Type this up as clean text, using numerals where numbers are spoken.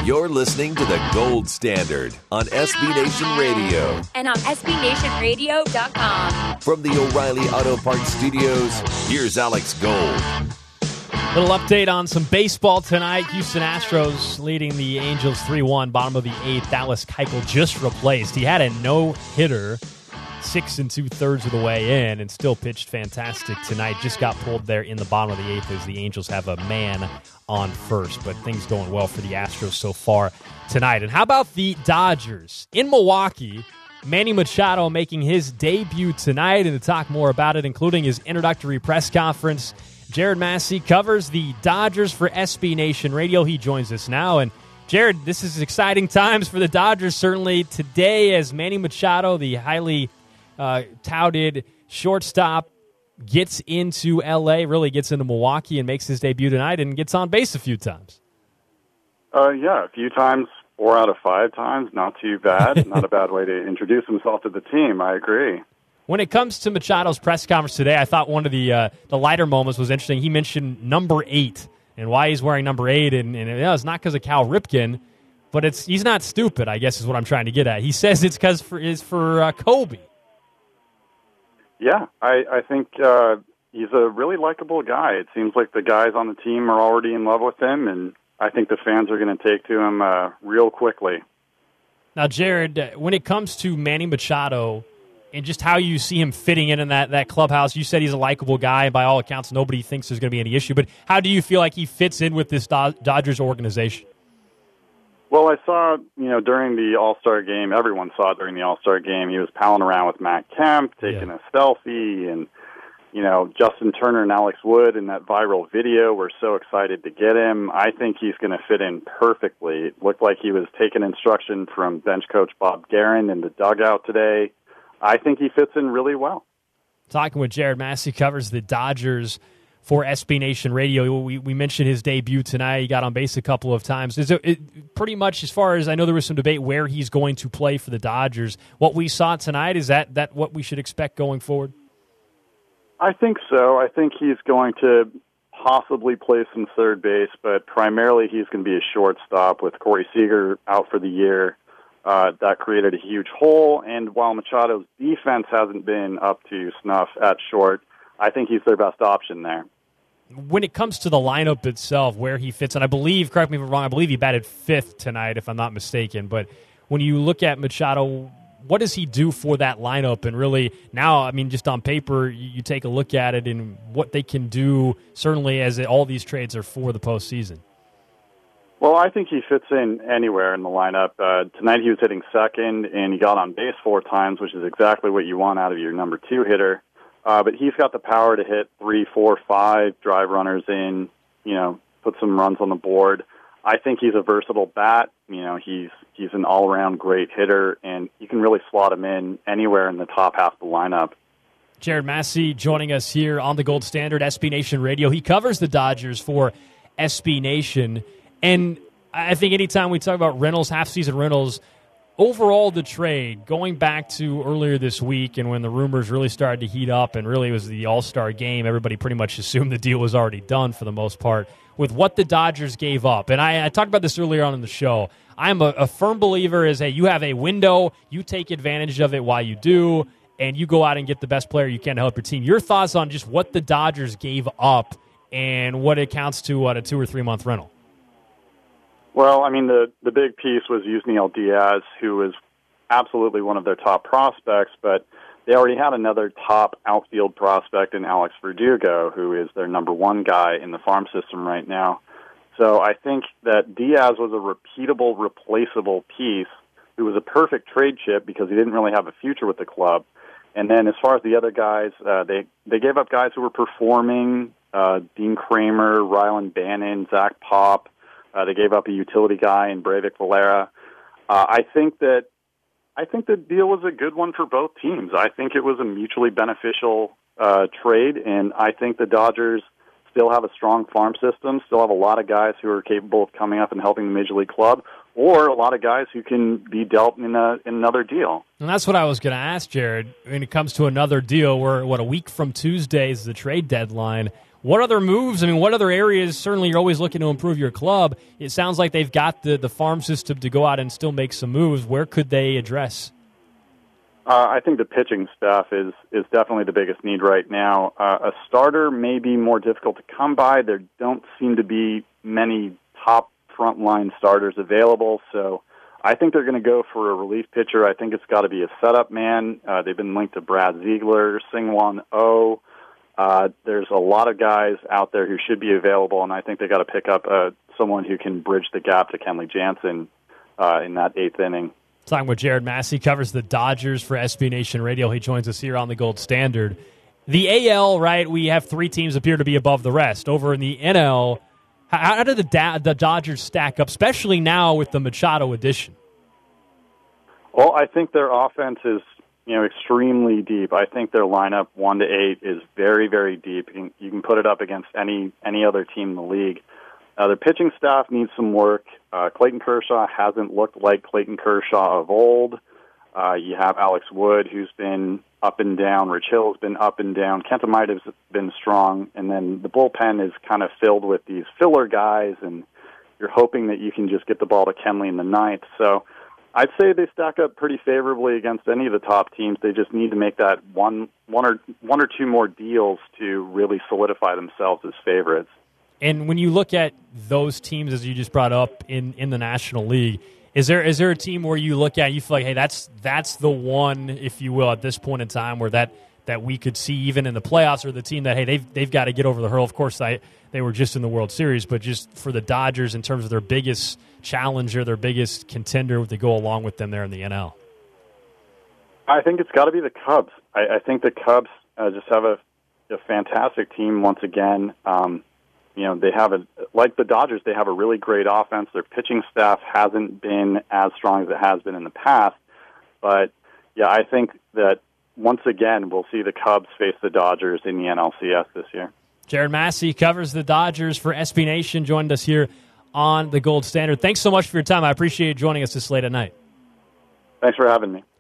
You're listening to the Gold Standard on SB Nation Radio. And on SBNationRadio.com. From the O'Reilly Auto Parts Studios, here's Alex Gold. Little update on some baseball tonight. Houston Astros leading the Angels 3-1, bottom of the eighth. Dallas Keuchel just replaced. He had a no-hitter 6 2/3 of the way in and still pitched fantastic tonight. Just got pulled there in the bottom of the eighth as the Angels have a man on first. But things going well for the Astros so far tonight. And how about the Dodgers? In Milwaukee, Manny Machado making his debut tonight. And to talk more about it, including his introductory press conference, Jared Massey covers the Dodgers for SB Nation Radio. He joins us now. And Jared, this is exciting times for the Dodgers, certainly today, as Manny Machado, the highly touted shortstop, gets into L.A., really gets into Milwaukee and makes his debut tonight and gets on base a few times. Yeah, a few times, 4 out of 5 times. Not too bad. Not a bad way to introduce himself to the team. I agree. When it comes to Machado's press conference today, I thought one of the lighter moments was interesting. He mentioned number 8 and why he's wearing number 8. And it's not because of Cal Ripken, but he's not stupid, I guess is what I'm trying to get at. He says it's because it's for Kobe. Yeah, I think he's a really likable guy. It seems like the guys on the team are already in love with him, and I think the fans are going to take to him real quickly. Now, Jared, when it comes to Manny Machado and just how you see him fitting in that clubhouse, you said he's a likable guy. By all accounts, nobody thinks there's going to be any issue. But how do you feel like he fits in with this Dodgers organization? Well, I saw, during the All-Star game, everyone saw during the All-Star game, he was palling around with Matt Kemp, taking a selfie, and, Justin Turner and Alex Wood in that viral video. We're so excited to get him. I think he's going to fit in perfectly. It looked like he was taking instruction from bench coach Bob Guerin in the dugout today. I think he fits in really well. Talking with Jared Massey, covers the Dodgers for SB Nation Radio. We mentioned his debut tonight. He got on base a couple of times. Is it pretty much, as far as I know, there was some debate where he's going to play for the Dodgers. What we saw tonight, is that what we should expect going forward? I think so. I think he's going to possibly play some third base, but primarily he's going to be a shortstop with Corey Seager out for the year. That created a huge hole, and while Machado's defense hasn't been up to snuff at short, I think he's their best option there. When it comes to the lineup itself, where he fits, and I believe, correct me if I'm wrong, I believe he batted 5th tonight, if I'm not mistaken, but when you look at Machado, what does he do for that lineup? And really, now, just on paper, you take a look at it and what they can do, certainly as all these trades are for the postseason. Well, I think he fits in anywhere in the lineup. Tonight he was hitting second, and he got on base 4 times, which is exactly what you want out of your number 2 hitter. But he's got the power to hit 3, 4, 5, drive runners in, put some runs on the board. I think he's a versatile bat. He's an all-around great hitter, and you can really slot him in anywhere in the top half of the lineup. Jared Massey joining us here on the Gold Standard, SB Nation Radio. He covers the Dodgers for SB Nation. And I think anytime we talk about rentals, half-season rentals, overall the trade, going back to earlier this week and when the rumors really started to heat up and really it was the All-Star game, everybody pretty much assumed the deal was already done for the most part with what the Dodgers gave up. And I talked about this earlier on in the show. I'm a firm believer is, hey, you have a window, you take advantage of it while you do, and you go out and get the best player you can to help your team. Your thoughts on just what the Dodgers gave up and what it counts to a 2 or 3 month rental? Well, the big piece was Yusniel Diaz, who was absolutely one of their top prospects, but they already had another top outfield prospect in Alex Verdugo, who is their number 1 guy in the farm system right now. So I think that Diaz was a repeatable, replaceable piece who was a perfect trade chip because he didn't really have a future with the club. And then as far as the other guys, they gave up guys who were performing, Dean Kramer, Rylan Bannon, Zach Pop. They gave up a utility guy in Breivik Valera. I think the deal was a good one for both teams. I think it was a mutually beneficial trade, and I think the Dodgers still have a strong farm system, still have a lot of guys who are capable of coming up and helping the Major League club, or a lot of guys who can be dealt in another deal. And that's what I was going to ask, Jared. When it comes to another deal, we're, a week from Tuesday is the trade deadline. What other moves? I mean, what other areas? Certainly, you're always looking to improve your club. It sounds like they've got the farm system to go out and still make some moves. Where could they address? I think the pitching staff is definitely the biggest need right now. A starter may be more difficult to come by. There don't seem to be many top frontline starters available, so I think they're going to go for a relief pitcher. I think it's got to be a setup man. They've been linked to Brad Ziegler, Singwon Oh. There's a lot of guys out there who should be available, and I think they got to pick up someone who can bridge the gap to Kenley Jansen in that eighth inning. Talking with Jared Massey, covers the Dodgers for SB Nation Radio. He joins us here on the Gold Standard. The AL, right, we have three teams appear to be above the rest. Over in the NL, how do the Dodgers stack up, especially now with the Machado addition? Well, I think their offense is extremely deep. I think their lineup 1 to 8 is very, very deep. You can put it up against any other team in the league. Their pitching staff needs some work. Clayton Kershaw hasn't looked like Clayton Kershaw of old. You have Alex Wood, who's been up and down. Rich Hill has been up and down. Kenta Maida's been strong. And then the bullpen is kind of filled with these filler guys, and you're hoping that you can just get the ball to Kenley in the ninth. So I'd say they stack up pretty favorably against any of the top teams. They just need to make that one or two more deals to really solidify themselves as favorites. And when you look at those teams, as you just brought up in the National League, is there a team where you look at, you feel like, hey, that's the one, if you will, at this point in time where that we could see even in the playoffs, or the team that, hey, they've got to get over the hurdle? Of course, they were just in the World Series, but just for the Dodgers in terms of their biggest challenger, their biggest contender to go along with them there in the NL? I think it's got to be the Cubs. I think the Cubs just have a fantastic team once again. They have like the Dodgers, they have a really great offense. Their pitching staff hasn't been as strong as it has been in the past. But, yeah, I think that once again we'll see the Cubs face the Dodgers in the NLCS this year. Jared Massey covers the Dodgers for SB Nation, joined us here on the Gold Standard. Thanks so much for your time. I appreciate you joining us this late at night. Thanks for having me.